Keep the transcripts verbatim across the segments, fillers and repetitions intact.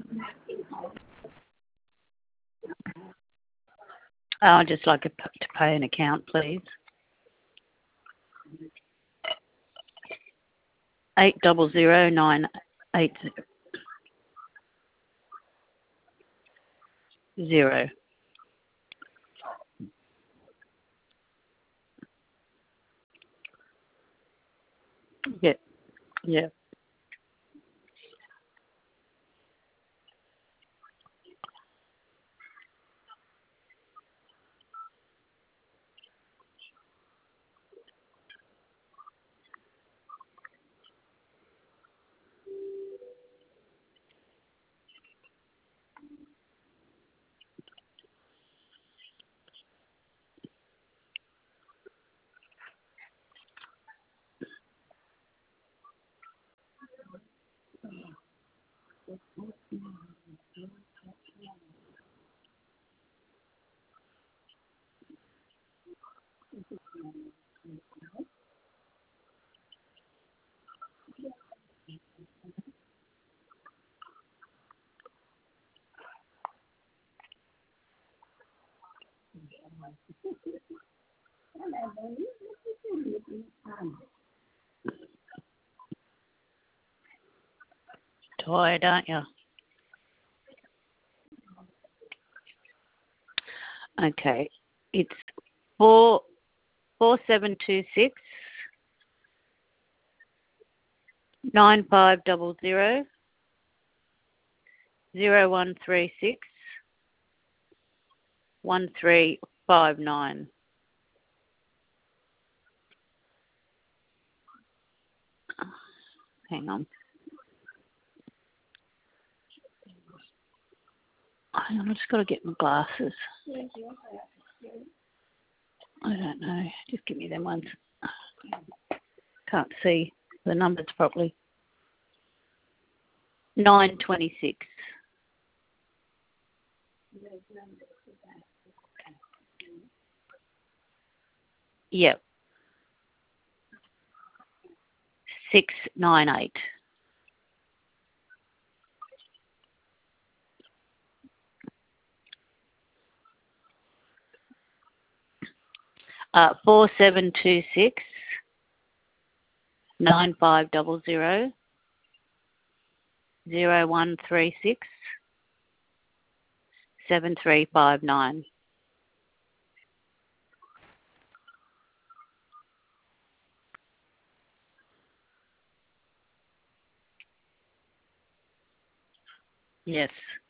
I'd just like to pay an account, please. Eight double zero nine eight zero. Yeah, yeah. Tired, aren't you? Okay, it's four four seven two six nine five double zero zero one three six one three five nine. Hang on. Hang on, I've just got to get my glasses. I don't know. Just give me them ones. Can't see the numbers properly. nine twenty-six. Yep. six nine eight. Uh, four seven two six nine five double zero zero one three six seven three five nine. Yes.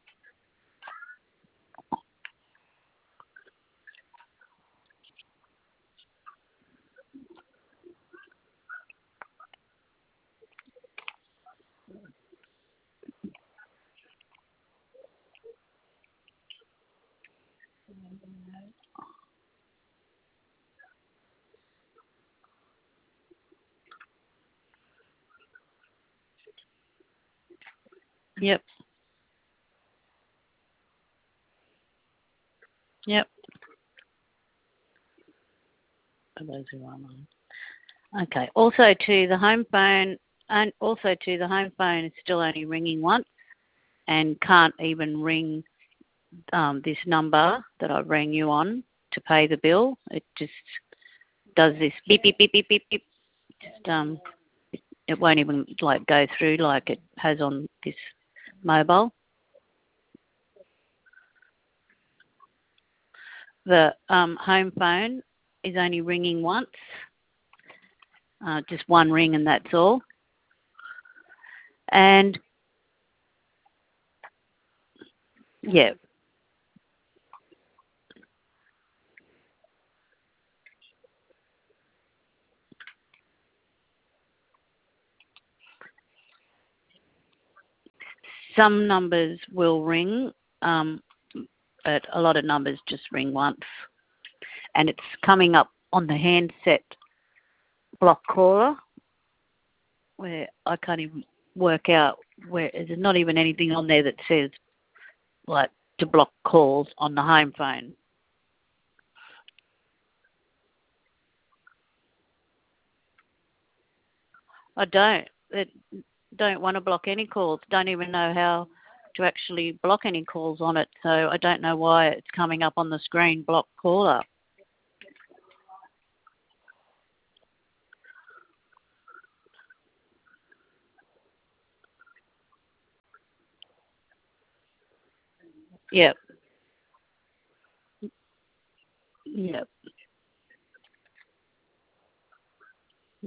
Yep. Yep. Those are online. Okay. Also to the home phone, and also to the home phone, it's still only ringing once, and can't even ring um, this number that I rang you on to pay the bill. It just does this beep beep beep beep beep beep. Just um, it won't even like go through like it has on this mobile. The um, home phone is only ringing once, uh, just one ring and that's all. And yeah, some numbers will ring, um, but a lot of numbers just ring once. And it's coming up on the handset block caller, where I can't even work out where there's not even anything on there that says like to block calls on the home phone. I don't. It, don't want to block any calls. Don't even know how to actually block any calls on it, so I don't know why it's coming up on the screen, block caller. Yep. Yep.